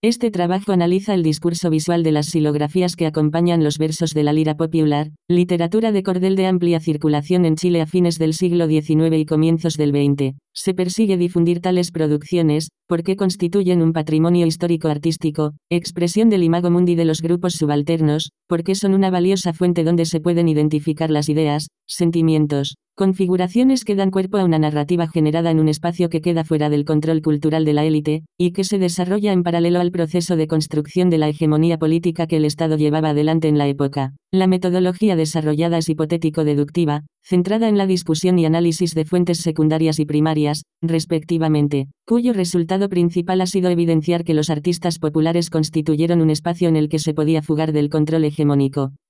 Este trabajo analiza el discurso visual de las xilografías que acompañan los versos de la lira popular, literatura de cordel de amplia circulación en Chile a fines del siglo XIX y comienzos del XX. Se persigue difundir tales producciones, porque constituyen un patrimonio histórico-artístico, expresión del imago mundi de los grupos subalternos, porque son una valiosa fuente donde se pueden identificar las ideas, sentimientos, configuraciones que dan cuerpo a una narrativa generada en un espacio que queda fuera del control cultural de la élite, y que se desarrolla en paralelo al proceso de construcción de la hegemonía política que el Estado llevaba adelante en la época. La metodología desarrollada es hipotético-deductiva, centrada en la discusión y análisis de fuentes secundarias y primarias, respectivamente, cuyo resultado principal ha sido evidenciar que los artistas populares constituyeron un espacio en el que se podía fugar del control hegemónico.